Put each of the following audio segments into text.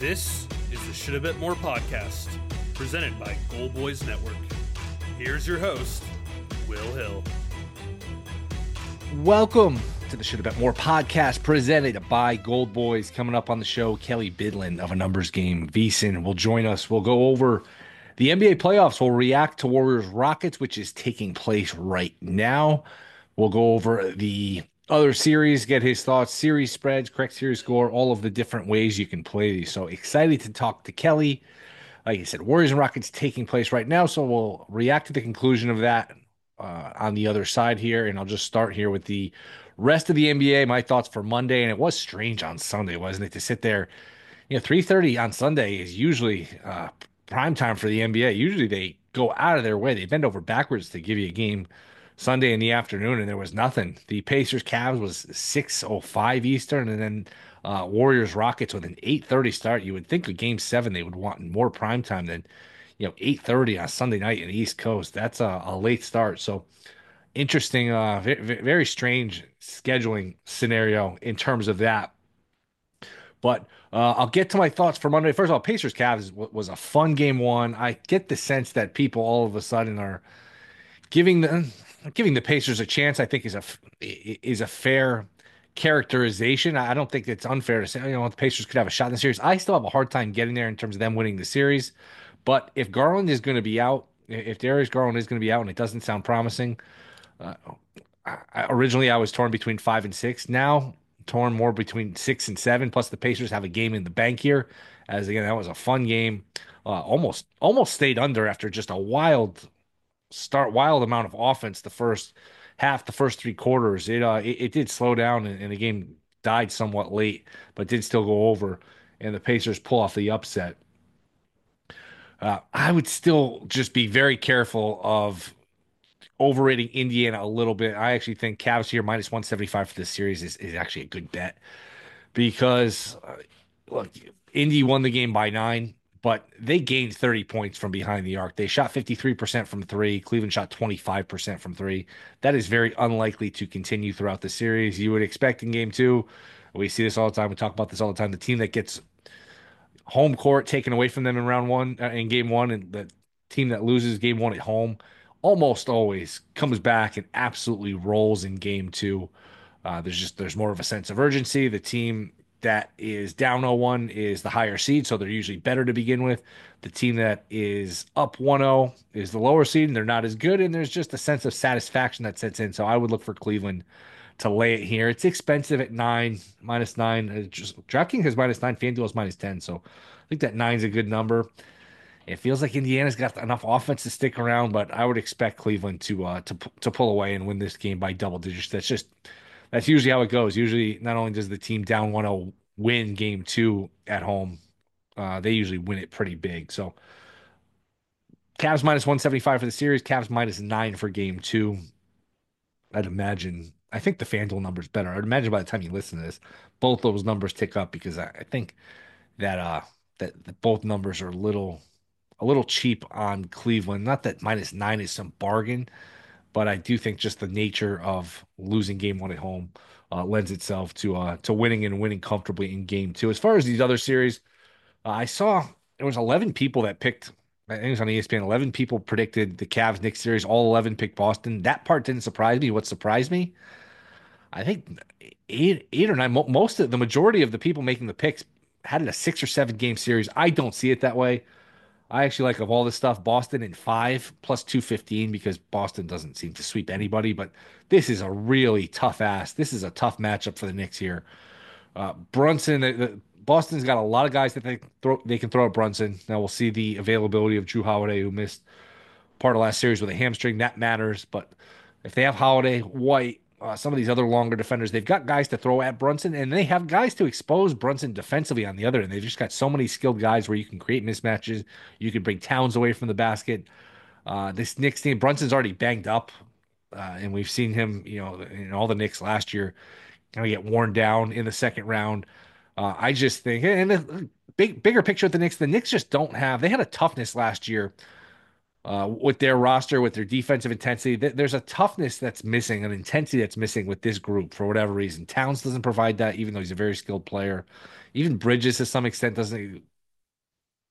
This is the Should a Bit More podcast, presented by Goal Boys Network. Here's your host, Will Hill. Welcome to the Should a Bit More podcast, presented by Gold Boys. Coming up on the show, Kelly Bidlin of A Numbers Game VSiN will join us. We'll go over the NBA playoffs. We'll react to Warriors Rockets, which is taking place right now. We'll go over the other series, get his thoughts, series spreads, correct series score, all of the different ways you can play these. So excited to talk to Kelly. Like I said, Warriors and Rockets taking place right now, so we'll react to the conclusion of that on the other side here, and I'll just start here with the rest of the NBA, my thoughts for Monday, and it was strange on Sunday, wasn't it, to sit there. 3:30 on Sunday is usually prime time for the NBA. Usually they go out of their way. They bend over backwards to give you a game Sunday in the afternoon, and there was nothing. The Pacers-Cavs was 6:05 Eastern, and then Warriors-Rockets with an 8:30 start. You would think a Game 7 they would want more prime time than 8:30 on Sunday night in the East Coast. That's a late start. So interesting, very strange scheduling scenario in terms of that. But I'll get to my thoughts for Monday. First of all, Pacers-Cavs was a fun game one. I get the sense that people all of a sudden are giving the Pacers a chance. I think is a fair characterization. I don't think it's unfair to say the Pacers could have a shot in the series. I still have a hard time getting there in terms of them winning the series. But if Garland is going to be out, if Darius Garland is going to be out, and it doesn't sound promising, originally I was torn between 5 and 6. Now torn more between 6 and 7. Plus the Pacers have a game in the bank here, as again that was a fun game. Almost stayed under after just a wild amount of offense the first half, the first three quarters. It did slow down, and the game died somewhat late, but did still go over, and the Pacers pull off the upset. I would still just be very careful of overrating Indiana a little bit. I actually think Cavs here minus 175 for this series is actually a good bet because, look, Indy won the game by 9, but they gained 30 points from behind the arc. They shot 53% from three. Cleveland shot 25% from three. That is very unlikely to continue throughout the series. You would expect in game two, we see this all the time. We talk about this all the time. The team that gets home court taken away from them in round one, in game one, and the team that loses game one at home almost always comes back and absolutely rolls in game two. There's more of a sense of urgency. The team that is down 0-1 is the higher seed, so they're usually better to begin with. The team that is up 1-0 is the lower seed, and they're not as good, and there's just a sense of satisfaction that sets in. So I would look for Cleveland to lay it here. It's expensive at minus 9. DraftKings has minus 9, FanDuel is minus 10, so I think that 9's a good number. It feels like Indiana's got enough offense to stick around, but I would expect Cleveland to pull away and win this game by double digits. That's usually how it goes. Usually, not only does the team down 1-0 win game two at home, they usually win it pretty big. So, Cavs minus 175 for the series, Cavs minus 9 for game two. I think the FanDuel number's better. I'd imagine by the time you listen to this, both those numbers tick up because I think that both numbers are a little cheap on Cleveland. Not that minus 9 is some bargain, but I do think just the nature of losing game one at home lends itself to winning and winning comfortably in game two. As far as these other series, I saw there was 11 people that picked. I think it was on ESPN. 11 people predicted the Cavs Knicks series. All 11 picked Boston. That part didn't surprise me. What surprised me, I think eight or nine. The majority of the people making the picks had it a 6 or 7 game series. I don't see it that way. I actually like, of all this stuff, Boston in 5 plus 215 because Boston doesn't seem to sweep anybody. But this is a really tough ass. This is a tough matchup for the Knicks here. Brunson, Boston's got a lot of guys that they can throw at Brunson. Now we'll see the availability of Jrue Holiday, who missed part of last series with a hamstring. That matters. But if they have Holiday, White, some of these other longer defenders, they've got guys to throw at Brunson, and they have guys to expose Brunson defensively on the other end. They've just got so many skilled guys where you can create mismatches. You can bring Towns away from the basket. This Knicks team, Brunson's already banged up, and we've seen him, in all the Knicks last year, kind of get worn down in the second round. I just think, and the bigger picture of the Knicks just don't have. They had a toughness last year with their roster, with their defensive intensity. There's a toughness that's missing, an intensity that's missing with this group for whatever reason. Towns doesn't provide that, even though he's a very skilled player. Even Bridges, to some extent, doesn't.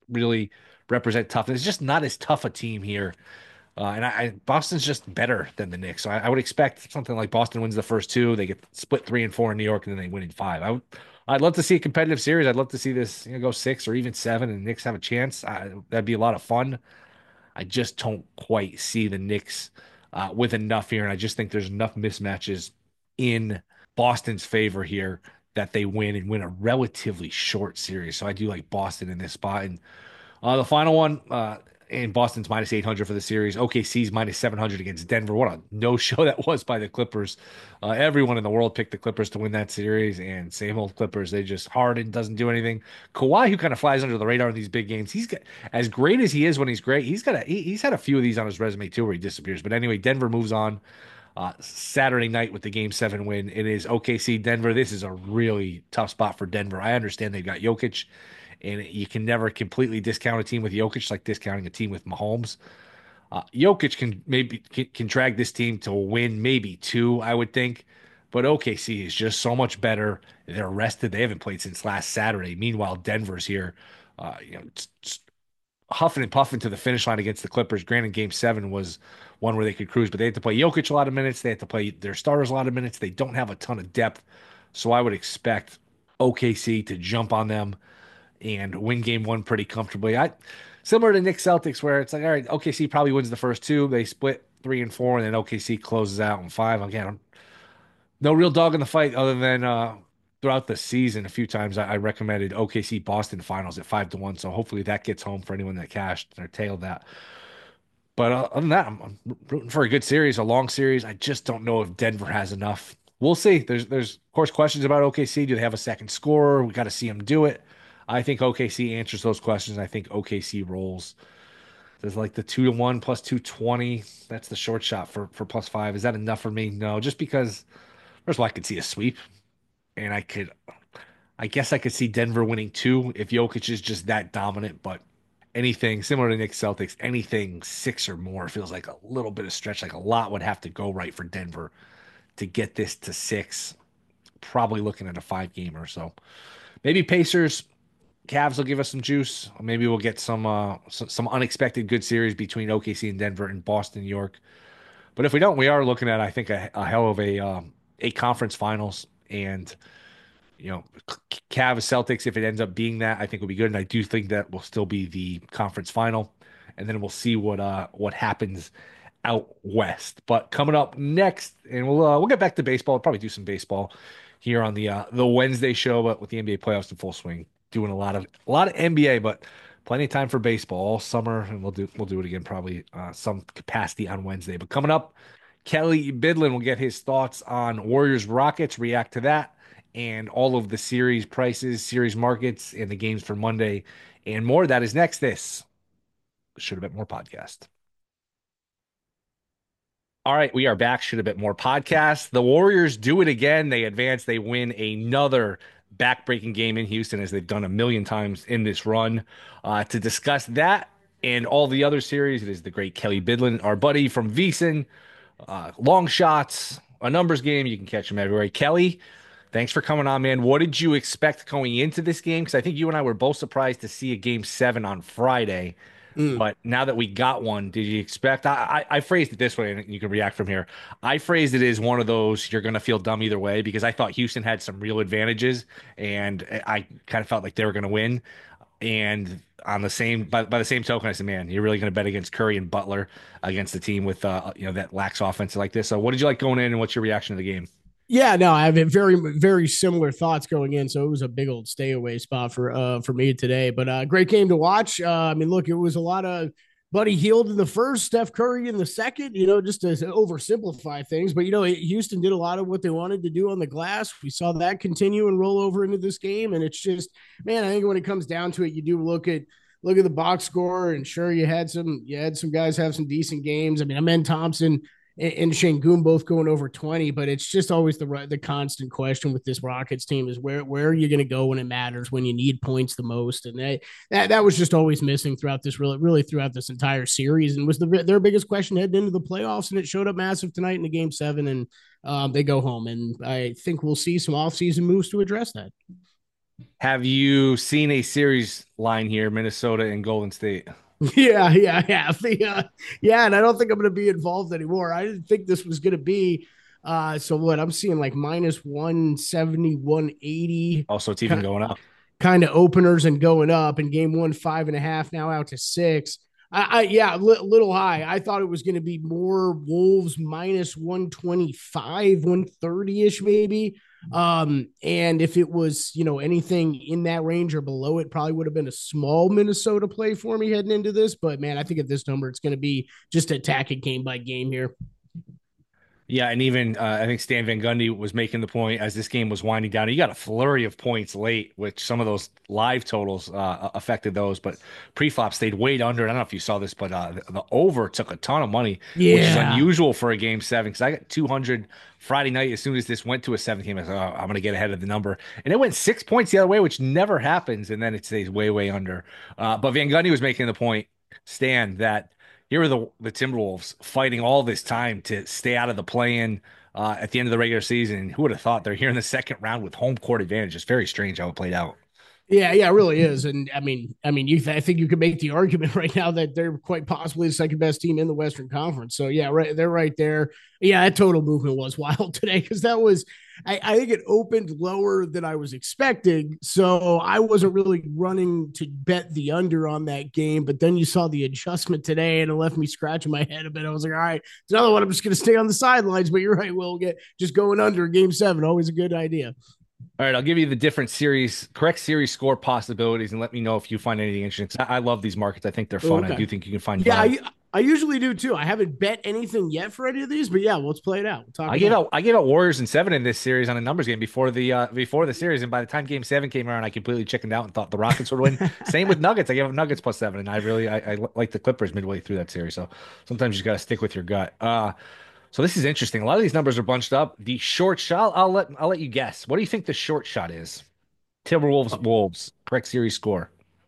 really represent toughness. It's just not as tough a team here. Boston's just better than the Knicks. So I would expect something like Boston wins the first two. They get split 3-4 in New York, and then they win in five. I'd love to see a competitive series. I'd love to see this, go six or even seven, and the Knicks have a chance. That'd be a lot of fun. I just don't quite see the Knicks with enough here, and I just think there's enough mismatches in Boston's favor here that they win and win a relatively short series. So I do like Boston in this spot. And the final one, and Boston's minus 800 for the series. OKC's minus 700 against Denver. What a no-show that was by the Clippers. Everyone in the world picked the Clippers to win that series, and same old Clippers. They just Harden doesn't do anything. Kawhi, who kind of flies under the radar in these big games, he's got as great as he is when he's great. He's had a few of these on his resume too, where he disappears. But anyway, Denver moves on. Saturday night with the Game 7 win. It is OKC Denver. This is a really tough spot for Denver. I understand they've got Jokic, and you can never completely discount a team with Jokic like discounting a team with Mahomes. Jokic can drag this team to a win, maybe two, I would think. But OKC is just so much better. They're rested. They haven't played since last Saturday. Meanwhile, Denver's here, huffing and puffing to the finish line against the Clippers. Granted, Game 7 was one where they could cruise, but they had to play Jokic a lot of minutes. They had to play their starters a lot of minutes. They don't have a ton of depth. So I would expect OKC to jump on them and win game one pretty comfortably. Similar to Knicks Celtics, where it's like, all right, OKC probably wins the first two. They split 3-4, and then OKC closes out in five. Again, no real dog in the fight other than throughout the season. A few times I recommended OKC Boston finals at 5-1. So hopefully that gets home for anyone that cashed or tailed that. But other than that, I'm rooting for a good series, a long series. I just don't know if Denver has enough. We'll see. There's of course questions about OKC. Do they have a second scorer? We got to see them do it. I think OKC answers those questions. I think OKC rolls. There's like the 2-1 plus 220. That's the short shot for plus five. Is that enough for me? No, just because first of all, I could see a sweep, and I guess I could see Denver winning two if Jokic is just that dominant, but anything similar to Knicks Celtics, anything six or more feels like a little bit of stretch. Like a lot would have to go right for Denver to get this to six. Probably looking at a five game or so. Maybe Pacers, Cavs will give us some juice. Maybe we'll get some unexpected good series between OKC and Denver and Boston, New York. But if we don't, we are looking at I think a hell of a conference finals and you know, Cavs Celtics, if it ends up being that, I think will be good. And I do think that will still be the conference final. And then we'll see what happens out west. But coming up next, and we'll get back to baseball. We'll probably do some baseball here on the Wednesday show, but with the NBA playoffs in full swing, doing a lot of NBA, but plenty of time for baseball all summer, and we'll do it again probably some capacity on Wednesday. But coming up, Kelly Bidlin will get his thoughts on Warriors Rockets, react to that, and all of the series prices, series markets, and the games for Monday, and more. That is next. This should have been more podcast. All right, we are back. Should have been more podcast. The Warriors do it again. They advance. They win another back-breaking game in Houston, as they've done a million times in this run. To discuss that and all the other series, it is the great Kelly Bidlin, our buddy from VSiN. Long shots, a numbers game. You can catch him everywhere. Kelly, thanks for coming on, man. What did you expect going into this game? Because I think you and I were both surprised to see a game 7 on Friday. Mm. But now that we got one, did you expect? I phrased it this way, and you can react from here. I phrased it as one of those you're going to feel dumb either way because I thought Houston had some real advantages, and I kind of felt like they were going to win. And on the same by the same token, I said, man, you're really going to bet against Curry and Butler against a team with that lacks offense like this. So what did you like going in, and what's your reaction to the game? Yeah, no, I have very, very similar thoughts going in. So it was a big old stay away spot for me today. But great game to watch. I mean, look, it was a lot of Buddy Hield in the first, Steph Curry in the second. Just to oversimplify things. But Houston did a lot of what they wanted to do on the glass. We saw that continue and roll over into this game. And it's just, man, I think when it comes down to it, you do look at the box score, and sure, you had some guys have some decent games. I mean, Amen Thompson and Şengün both going over 20, but it's just always the constant question with this Rockets team is where are you going to go when it matters, when you need points the most, and that was just always missing throughout this really throughout this entire series, and was their biggest question heading into the playoffs, and it showed up massive tonight in the game 7, and they go home, and I think we'll see some offseason moves to address that. Have you seen a series line here, Minnesota and Golden State? Yeah. Yeah, and I don't think I'm going to be involved anymore. I didn't think this was going to be. So what I'm seeing like minus 170, 180 Also, it's even going up. kind of openers and going up. In game one, 5.5, now out to 6. Yeah, little high. I thought it was going to be more Wolves minus 125, 130 ish maybe. And if it was, anything in that range or below it, probably would have been a small Minnesota play for me heading into this. But man, I think at this number, it's going to be just attacking game by game here. Yeah, and even I think Stan Van Gundy was making the point as this game was winding down. You got a flurry of points late, which some of those live totals affected those, but pre-flop stayed way under. I don't know if you saw this, but the over took a ton of money, which is Yeah. unusual for a game seven. Because I got 200 Friday night as soon as this went to a seventh game. I said, oh, I'm going to get ahead of the number, and it went 6 points the other way, which never happens, and then it stays way under. But Van Gundy was making the point, Stan, that. Here are the Timberwolves fighting all this time to stay out of the play-in at the end of the regular season. And who would have thought they're here in the second round with home court advantage? It's very strange how it played out. Yeah, it really is. And I think you could make the argument right now that they're quite possibly the second best team in the Western Conference. So yeah, right, they're right there. Yeah, that total movement was wild today because that was, I think it opened lower than I was expecting. So I wasn't really running to bet the under on that game. But then you saw the adjustment today, and it left me scratching my head a bit. I was like, all right, it's another one. I'm just going to stay on the sidelines. But you're right, we'll get just going under game 7. Always a good idea. All right, I'll give you the different correct series score possibilities, and let me know if you find anything interesting. 'Cause I love these markets. I think they're fun. I Okay. do think you can find Yeah, value. I usually do too. I haven't bet anything yet for any of these, but yeah, let's play it out. We'll talk about it. I gave out Warriors in 7 in this series on a numbers game before the series, and by the time Game 7 came around, I completely chickened out and thought the Rockets would win. Same with Nuggets. I gave up Nuggets +7, and I like the Clippers midway through that series. So sometimes you just got to stick with your gut. So this is interesting. A lot of these numbers are bunched up. The short shot, I'll let you guess. What do you think the short shot is? Timberwolves Wolves correct series score.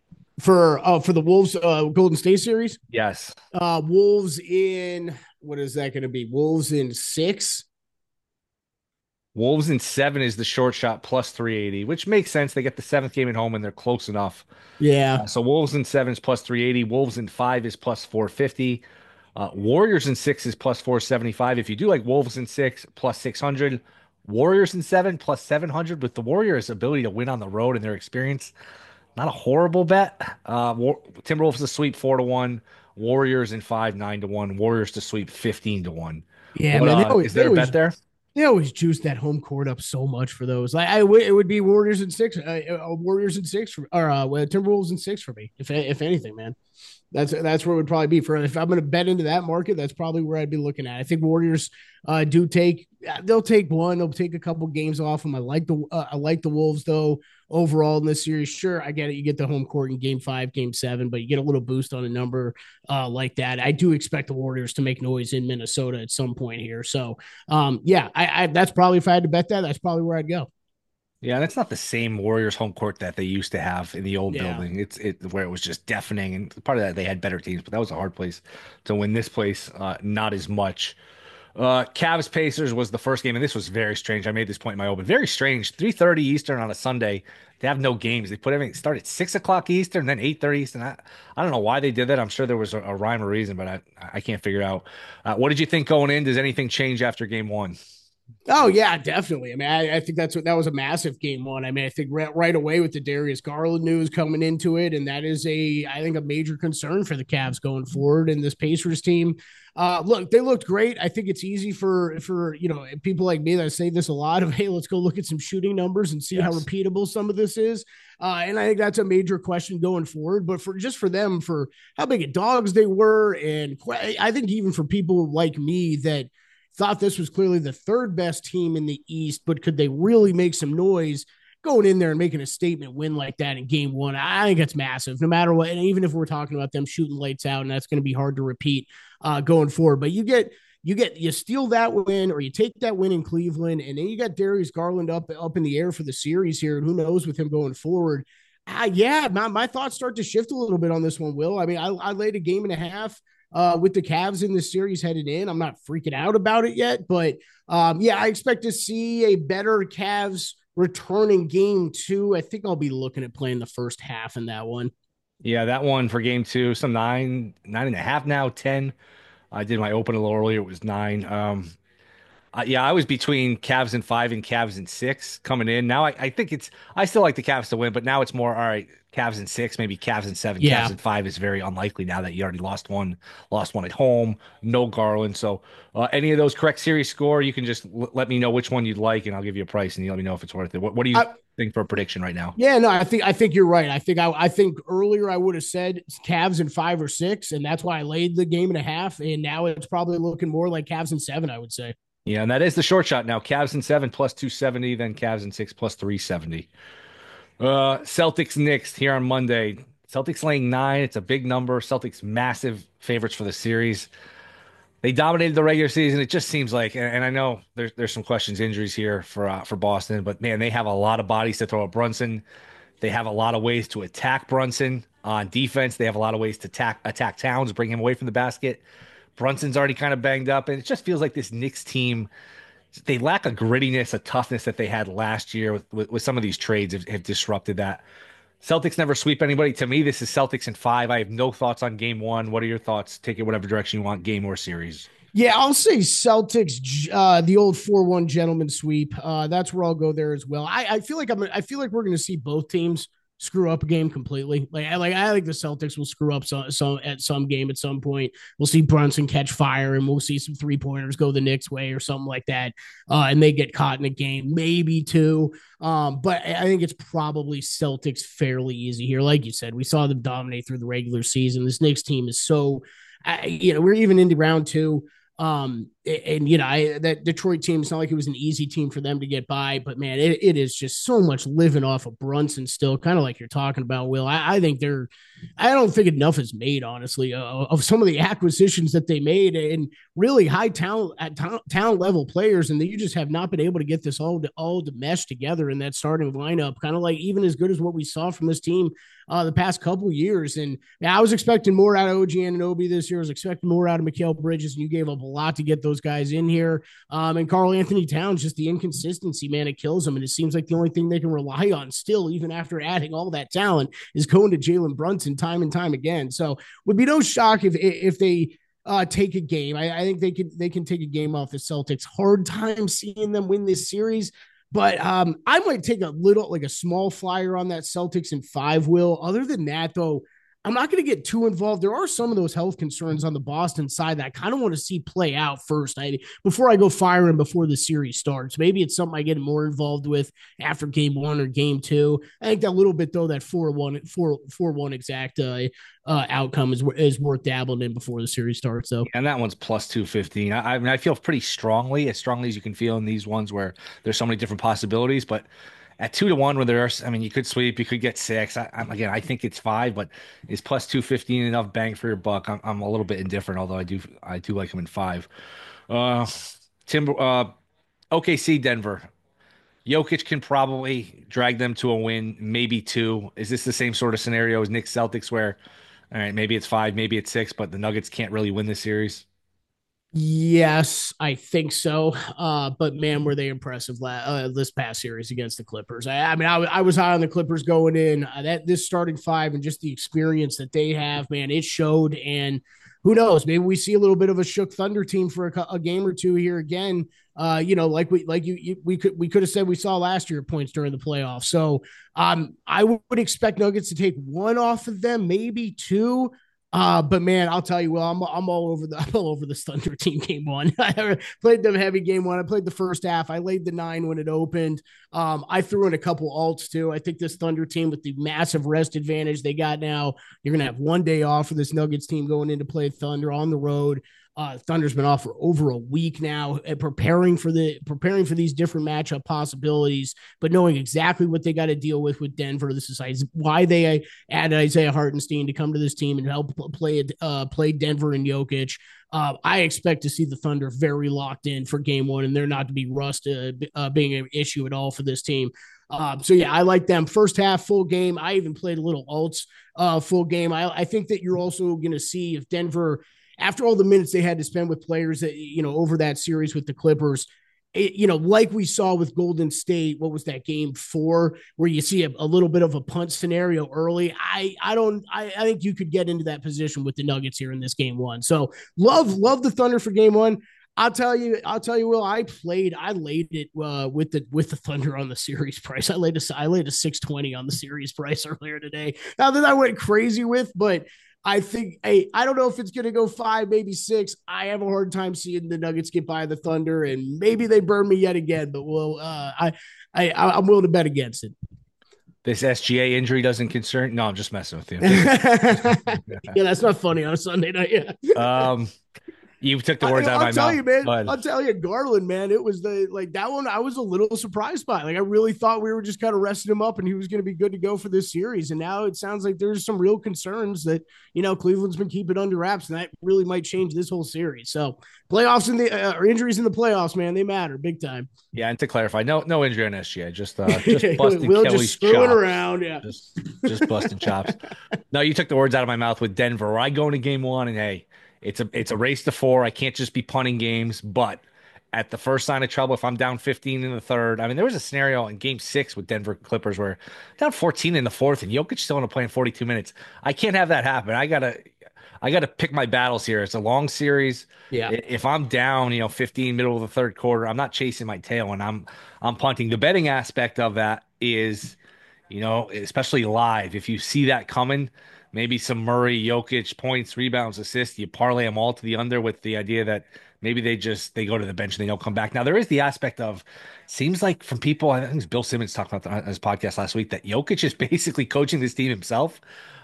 For the Wolves Golden State series. Yes. Wolves in, what is that going to be? Wolves in 6. Wolves in 7 is the short shot +380, which makes sense. They get the seventh game at home and they're close enough. Yeah. So Wolves in 7 is +380. Wolves in 5 is +450. Warriors in 6 is +475. If you do like Wolves in 6, +600. Warriors in 7, +700. With the Warriors' ability to win on the road and their experience, not a horrible bet. Timberwolves to sweep 4-1. Warriors in 5, 9-1. Warriors to sweep 15-1. Yeah, What man. is there a bet there? They always juice that home court up so much for those. It would be Warriors in 6, Warriors in 6, or Timberwolves in 6 for me. If anything, man, that's where it would probably be for. If I'm going to bet into that market, that's probably where I'd be looking at. I think Warriors they'll take one, they'll take a couple games off them. I like the Wolves though overall in this series. Sure, I get it. You get the home court in game 5, game 7, but you get a little boost on a number like that. I do expect the Warriors to make noise in Minnesota at some point here. So yeah, I that's probably, if I had to bet that, that's probably where I'd go. Yeah, that's not the same Warriors home court that they used to have in the old Yeah. building. It's where it was just deafening, and part of that they had better teams, but that was a hard place to win. This place, not as much. Cavs Pacers was the first game, and this was very strange. I made this point in my open. Very strange. 3:30 Eastern on a Sunday. They have no games. They put everything start at 6 o'clock Eastern, then 8:30 Eastern. I don't know why they did that. I'm sure there was a rhyme or reason, but I can't figure it out. What did you think going in? Does anything change after game one? Oh yeah, definitely. I mean, I think that was a massive game one. I mean, I think right away with the Darius Garland news coming into it, and that is I think a major concern for the Cavs going forward and this Pacers team. Look, they looked great. I think it's easy for people like me that say this a lot of, hey, let's go look at some shooting numbers and see how Yes. repeatable some of this is. And I think that's a major question going forward. But for them, for how big of dogs they were, and I think even for people like me that thought this was clearly the third best team in the East, but could they really make some noise going in there and making a statement win like that in game one? I think it's massive, no matter what. And even if we're talking about them shooting lights out, and that's going to be hard to repeat going forward. But you steal that win, or you take that win in Cleveland, and then you got Darius Garland up in the air for the series here, and who knows with him going forward. Yeah, my thoughts start to shift a little bit on this one, Will. I mean, I laid a game and a half with the Cavs in this series headed in. I'm not freaking out about it yet, but yeah, I expect to see a better Cavs returning game 2. I think I'll be looking at playing the first half in that one. Yeah, that one for game two, some 9.5 now, 10. I did my open a little earlier. It was 9. Yeah, I was between Cavs and 5 and Cavs and 6 coming in. Now I think I still like the Cavs to win, but now it's more all right. Cavs and 6, maybe Cavs and 7. Cavs Yeah. and 5 is very unlikely now that you already lost one at home. No Garland, so any of those correct series score, you can just let me know which one you'd like, and I'll give you a price, and you let me know if it's worth it. What do you think for a prediction right now? Yeah, no, I think you're right. I think earlier I would have said Cavs in 5 or 6, and that's why I laid the game and a half. And now it's probably looking more like Cavs in 7, I would say. Yeah, and that is the short shot now. Cavs and 7 plus 270, then Cavs and 6 plus 370. Celtics Knicks here on Monday. Celtics laying 9. It's a big number. Celtics massive favorites for the series. They dominated the regular season. It just seems like, and I know there's some questions, injuries here for Boston, but man, they have a lot of bodies to throw at Brunson. They have a lot of ways to attack Brunson on defense. They have a lot of ways to attack Towns, bring him away from the basket. Brunson's already kind of banged up, and it just feels like this Knicks team, they lack a grittiness, a toughness that they had last year with some of these trades have disrupted that. Celtics never sweep anybody. To me, this is Celtics in 5. I have no thoughts on game 1. What are your thoughts? Take it whatever direction you want, game or series. Yeah, I'll say Celtics, the old 4-1 gentleman sweep. That's where I'll go there as well. I feel like I feel like we're going to see both teams screw up a game completely. I think the Celtics will screw up some at some game at some point. We'll see Brunson catch fire, and we'll see some 3-pointers go the Knicks way or something like that. And they get caught in a game, maybe 2. But I think it's probably Celtics fairly easy here. Like you said, we saw them dominate through the regular season. This Knicks team is so, we're even into round 2. That Detroit team, it's not like it was an easy team for them to get by, but man, it is just so much living off of Brunson still, kind of like you're talking about, Will. I don't think enough is made, honestly, of some of the acquisitions that they made, and really high talent at talent level players, and that you just have not been able to get this all to mesh together in that starting lineup, kind of like even as good as what we saw from this team the past couple of years. And I was expecting more out of OG Anunoby this year. I was expecting more out of Mikal Bridges, and you gave up a lot to get those guys in here. And Karl-Anthony Towns, just the inconsistency, man, it kills them. And it seems like the only thing they can rely on still, even after adding all that talent, is going to Jalen Brunson time and time again. So would be no shock if they take a game. I think they can take a game off the Celtics. Hard time seeing them win this series. But I might take a small flyer on that Celtics in 5, Will. Other than that, though, I'm not going to get too involved. There are some of those health concerns on the Boston side that I kind of want to see play out first before I go firing before the series starts. Maybe it's something I get more involved with after game 1 or game 2. I think that little bit, though, that 4-1 exact outcome is worth dabbling in before the series starts. So, and that one's plus 215. I mean, I feel pretty strongly, as you can feel in these ones where there's so many different possibilities, but at 2-1, where there's, I mean, you could sweep, you could get 6. I think it's 5, but is plus 215 enough bang for your buck? I'm a little bit indifferent, although I do like him in 5. OKC Denver. Jokic can probably drag them to a win, maybe 2. Is this the same sort of scenario as Knicks Celtics, where, all right, maybe it's 5, maybe it's 6, but the Nuggets can't really win this series? Yes, I think so. But man, were they impressive this past series against the Clippers. I was high on the Clippers going in. That this starting 5 and just the experience that they have, man, it showed. And who knows? Maybe we see a little bit of a shook Thunder team for a game or 2 here again. We could have said we saw last year at points during the playoffs. So I would expect Nuggets to take 1 off of them, maybe 2. But man, I'll tell you, well, I'm all over the Thunder team game 1. I played them heavy game 1. I played the first half. I laid the 9 when it opened. I threw in a couple alts too. I think this Thunder team, with the massive rest advantage they got now, you're going to have 1 day off for this Nuggets team going in to play Thunder on the road. Thunder's been off for over a week now, preparing for these different matchup possibilities, but knowing exactly what they got to deal with Denver. This is why they added Isaiah Hartenstein to come to this team and help play Denver and Jokic. I expect to see the Thunder very locked in for game 1, and they're not to be being an issue at all for this team. So yeah, I like them. First half, full game. I even played a little alts full game. I think that you're also going to see if Denver, after all the minutes they had to spend with players that, over that series with the Clippers, like we saw with Golden State, what was that, game 4, where you see a little bit of a punt scenario early. I think you could get into that position with the Nuggets here in this game 1. So love the Thunder for game 1. I'll tell you, Will, I laid it with the Thunder on the series price. I laid a 620 on the series price earlier today. Now that I went crazy with, but I think, I don't know if it's going to go 5, maybe 6. I have a hard time seeing the Nuggets get by the Thunder, and maybe they burn me yet again. But I'm willing to bet against it. This SGA injury doesn't concern. No, I'm just messing with you. Yeah, that's not funny on a Sunday night. Yeah. You took the words out of my mouth. I'll tell you, Garland, man, it was that one I was a little surprised by. Like, I really thought we were just kind of resting him up and he was going to be good to go for this series. And now it sounds like there's some real concerns that, Cleveland's been keeping under wraps, and that really might change this whole series. So playoffs or injuries in the playoffs, man, they matter big time. Yeah, and to clarify, no injury on SGA, just busting Will Kelly's just screwing chops. Around, yeah, just busting chops. No, you took the words out of my mouth with Denver. I go into game 1, and hey, it's a race to 4. I can't just be punting games, but at the first sign of trouble, if I'm down 15 in the third, I mean, there was a scenario in game 6 with Denver Clippers where down 14 in the fourth, and Jokic still want to play in 42 minutes. I can't have that happen. I gotta pick my battles here. It's a long series. Yeah. If I'm down, 15 middle of the third quarter, I'm not chasing my tail and I'm punting. The betting aspect of that is, especially live, if you see that coming, maybe some Murray, Jokic points, rebounds, assists, you parlay them all to the under with the idea that maybe they go to the bench and they don't come back. Now, there is the aspect of, seems like from people, I think it was Bill Simmons talked about that on his podcast last week, that Jokic is basically coaching this team himself.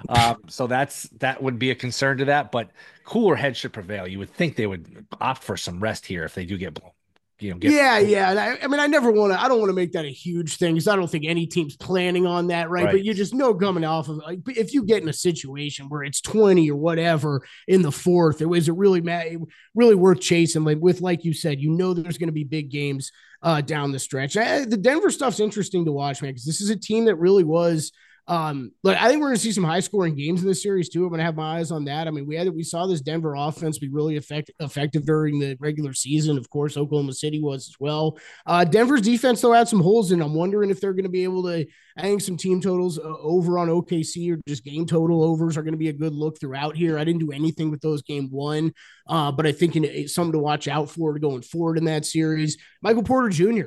So that would be a concern to that, but cooler heads should prevail. You would think they would opt for some rest here if they do get blown. Yeah. I mean, I don't want to make that a huge thing because I don't think any team's planning on that, right? But you just know coming off of, like, if you get in a situation where it's 20 or whatever in the fourth, it really worth chasing. Like you said, there's going to be big games down the stretch. The Denver stuff's interesting to watch, man, because this is a team that really was. I think we're going to see some high scoring games in this series too. I'm going to have my eyes on that. I mean, we saw this Denver offense be really effective during the regular season. Of course, Oklahoma City was as well. Denver's defense though had some holes in. I'm wondering if they're going to be able to. I think some team totals over on OKC or just game total overs are going to be a good look throughout here. I didn't do anything with those game 1, but I think it's something to watch out for going forward in that series. Michael Porter Jr.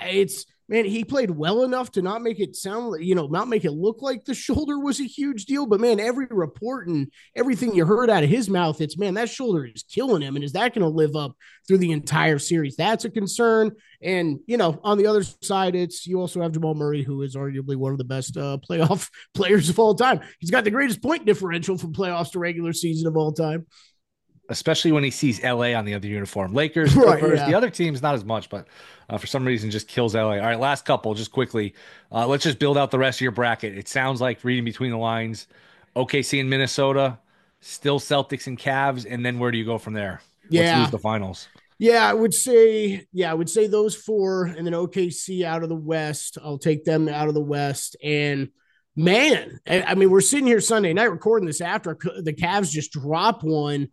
Man, he played well enough to not make it not make it look like the shoulder was a huge deal. But man, every report and everything you heard out of his mouth, it's, man, that shoulder is killing him. And is that going to live up through the entire series? That's a concern. And, on the other side, you also have Jamal Murray, who is arguably one of the best playoff players of all time. He's got the greatest point differential from playoffs to regular season of all time. Especially when he sees LA on the other uniform. Lakers, Clippers, the other teams, not as much, but for some reason just kills LA. All right, last couple, just quickly. Let's just build out the rest of your bracket. It sounds like, reading between the lines, OKC and Minnesota, still Celtics and Cavs, and then where do you go from there? Let's lose the finals. Yeah, I would say those 4, and then OKC out of the West. I'll take them out of the West. And man, I mean, we're sitting here Sunday night recording this after the Cavs just drop one.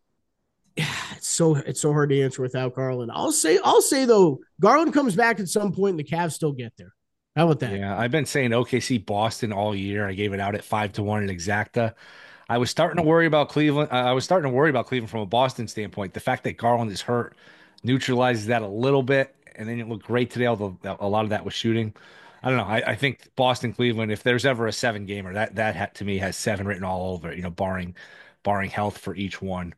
It's so hard to answer without Garland. I'll say though, Garland comes back at some point and the Cavs still get there. How about that? Yeah, I've been saying OKC Boston all year. I gave it out at 5-1 at Exacta. I was starting to worry about Cleveland. From a Boston standpoint. The fact that Garland is hurt neutralizes that a little bit, and then it looked great today, although a lot of that was shooting. I don't know. I think Boston Cleveland, if there's ever a 7 gamer, that to me has 7 written all over it. Barring health for each one.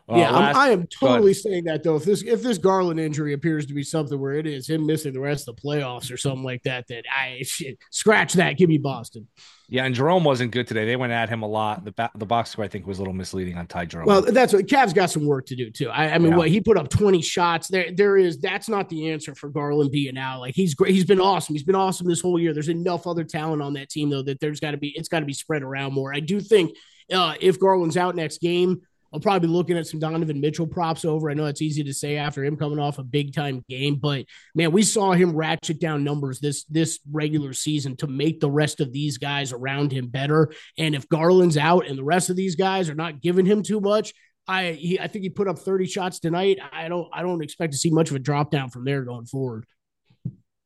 I am totally saying that though. If this Garland injury appears to be something where it is him missing the rest of the playoffs or something like that, scratch that. Give me Boston. Yeah, and Jerome wasn't good today. They went at him a lot. The box score, I think, was a little misleading on Ty Jerome. Well, that's what Cavs got some work to do too. I mean, he put up 20 shots. That's not the answer for Garland being out. Like, he's great. He's been awesome. He's been awesome this whole year. There's enough other talent on that team though that it's got to be spread around more. I do think if Garland's out next game, I'll probably be looking at some Donovan Mitchell props over. I know it's easy to say after him coming off a big-time game, but, man, we saw him ratchet down numbers this regular season to make the rest of these guys around him better. And if Garland's out and the rest of these guys are not giving him too much, I think he put up 30 shots tonight. I don't expect to see much of a drop down from there going forward.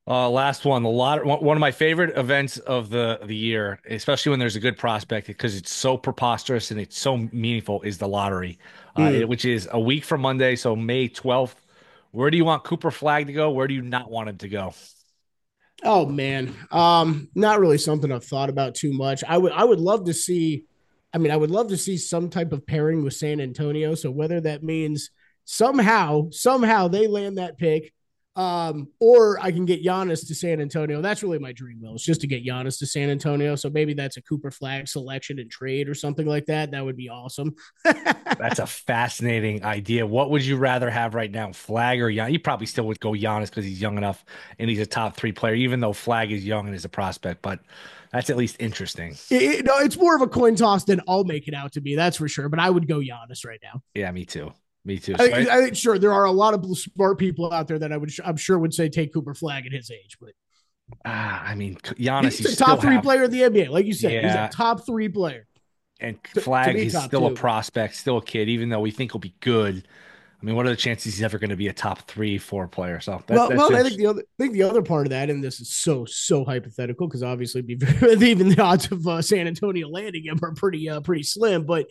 Last one, the lot. One of my favorite events of the year, especially when there's a good prospect, because it's so preposterous and it's so meaningful, is the lottery, Mm. which is a week from Monday, so May 12th. Where do you want Cooper Flag to go? Where do you not want him to go? Oh man, not really something I've thought about too much. I would love to see. I mean, I would love to see some type of pairing with San Antonio. So whether that means somehow they land that pick, or I can get Giannis to San Antonio. That's really my dream, Will. It's just to get Giannis to San Antonio. So maybe that's a Cooper Flag selection and trade or something like that. That would be awesome. That's a fascinating idea. What would you rather have right now, Flag or Giannis? You probably still would go Giannis because he's young enough and he's a top three player, even though Flag is young and is a prospect. But that's at least interesting. No, it's more of a coin toss than I'll make it out to be. That's for sure. But I would go Giannis right now. Yeah, me too. Me too. So I think sure there are a lot of smart people out there that I'm sure would say take Cooper Flag at his age, but I mean, Giannis, he's a top three player in the NBA, like you said. Yeah. He's a top three player. And Flag, he's still two. a prospect, still a kid, even though we think he'll be good. I mean, what are the chances he's ever going to be a top 3, 4 player? So I think the other part of that, and this is so hypothetical because obviously even the odds of San Antonio landing him are pretty slim. But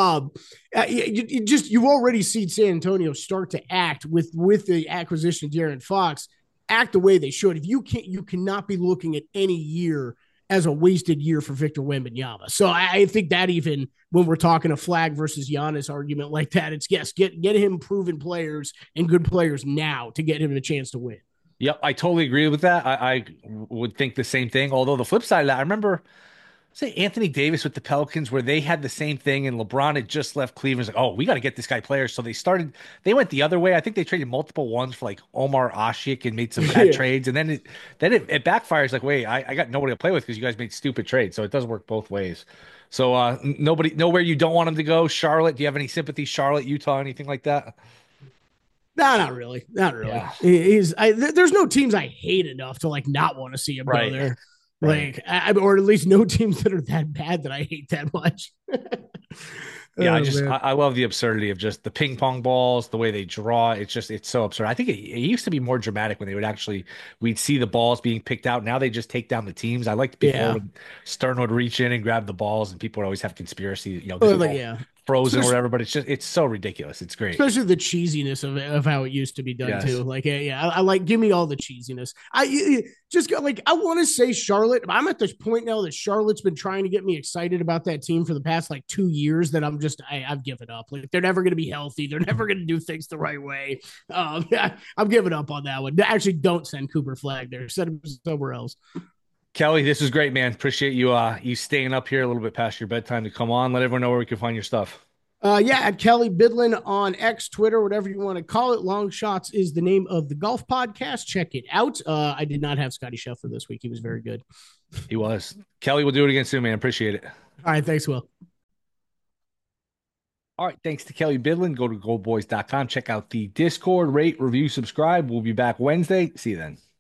you've already seen San Antonio start to act with the acquisition of De'Aaron Fox, act the way they should. If you cannot be looking at any year as a wasted year for Victor Wembanyama. So I think that even when we're talking a Flag versus Giannis argument like that, it's yes, get him proven players and good players now to get him a chance to win. Yep, I totally agree with that. I would think the same thing. Although the flip side of that, I remember say Anthony Davis with the Pelicans, where they had the same thing, and LeBron had just left Cleveland. It's like, oh, we got to get this guy players. So they went the other way. I think they traded multiple ones for like Omar Asik and made some bad trades, and then it backfires. Like, wait, I got nobody to play with because you guys made stupid trades. So it does work both ways. So nowhere you don't want him to go. Charlotte, do you have any sympathy? Charlotte, Utah, anything like that? No, not really. Not really. Yeah. There's no teams I hate enough to like not want to see him go there. Right. Like, or at least no teams that are that bad that I hate that much. Yeah, I love the absurdity of just the ping pong balls, the way they draw. It's so absurd. I think it used to be more dramatic when we'd see the balls being picked out. Now they just take down the teams. I liked before when Stern would reach in and grab the balls, and people would always have conspiracy, frozen or whatever. But it's so ridiculous. It's great, especially the cheesiness of how it used to be done too. Like, I like give me all the cheesiness. I want to say Charlotte. I'm at this point now that Charlotte's been trying to get me excited about that team for the past like 2 years. That I've given up. Like they're never going to be healthy. They're never going to do things the right way. I'm giving up on that one. Actually, don't send Cooper Flag there. Send him somewhere else. Kelly, this was great, man. Appreciate you staying up here a little bit past your bedtime to come on. Let everyone know where we can find your stuff. At Kelly Bidlin on X, Twitter, whatever you want to call it. Long Shots is the name of the golf podcast. Check it out. I did not have Scotty Scheffler this week. He was very good. He was. Kelly, we'll do it again soon, man. Appreciate it. All right. Thanks, Will. All right. Thanks to Kelly Bidlin. Go to goldboys.com. Check out the Discord, rate, review, subscribe. We'll be back Wednesday. See you then.